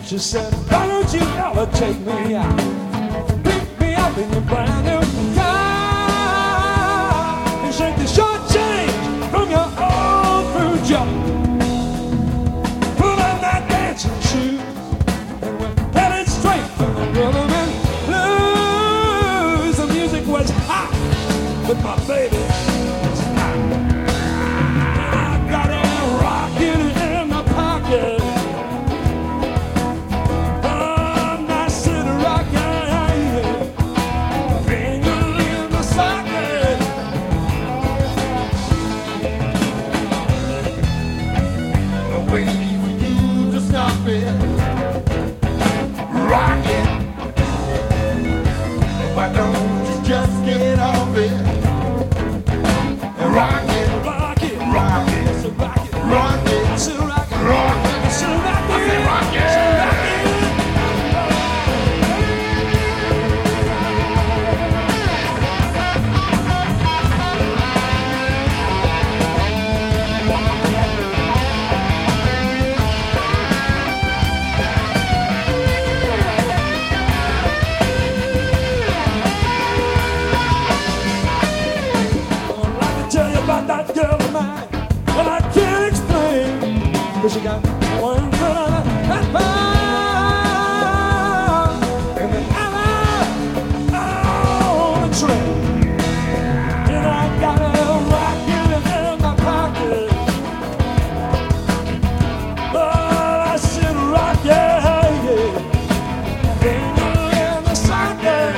She said, why don't you ever take me out? Pick me up in your brand new car and shake the short change from your old fruit jar. Pull on that dancing shoe and we're headed straight for the rhythm and blues. The music was hot, but my baby was hot. And I got a rockin' in my pocket. Why don't you just get off it and rock it, Rock it, rock it, so rock it, rock it, so rock it, rock it, so rock it, I say rock it. so rock it. Tell you about that girl of mine, and I can't explain, cause she got one foot on that bar, and then on the train, and I got a rocket in my pocket. Oh, I said rock, yeah, yeah, finger in the socket.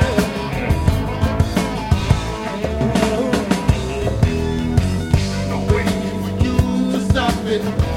Waiting for you to stop it.